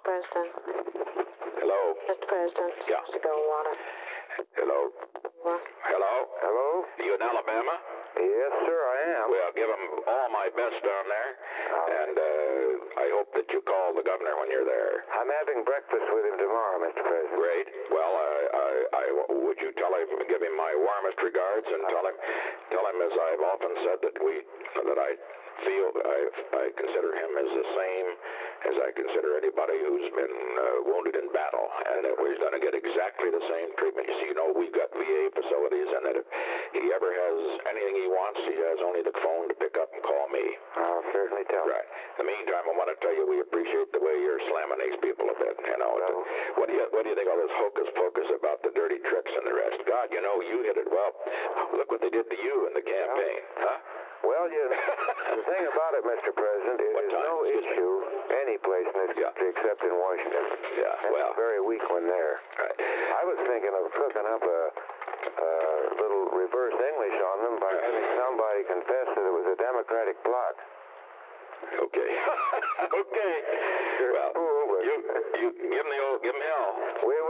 President. Hello? Mr. President. Yeah. To go water. Hello? What? Hello? Hello? You in Alabama? Yes, sir, I am. Well, give him all my best down there, and I hope that you call the governor when you're there. I'm having breakfast with him tomorrow, Mr. President. Great. Well, would you give him my warmest regards and tell him, as I've often said, that I feel I consider him as the same as I consider anybody who's been wounded in battle, and that he's going to get exactly the same treatment. You see, we've got VA facilities, and that if he ever has anything he wants, he has only the phone to pick up and call me. I'll certainly tell him. Right. In the meantime, I want to tell you we appreciate the way you're slamming these people a bit. What do you think all this hocus pocus about the dirty tricks and the rest? God, you hit it well. Look what they did to you in the campaign, huh? Well, the thing about it, Mr. President, it is no issue any place in this country except in Washington. Yeah, and well. a very weak one there. Right. I was thinking of cooking up a little reverse English on them by having somebody confess that it was a Democratic plot. Okay. Okay. Well, you give him hell. We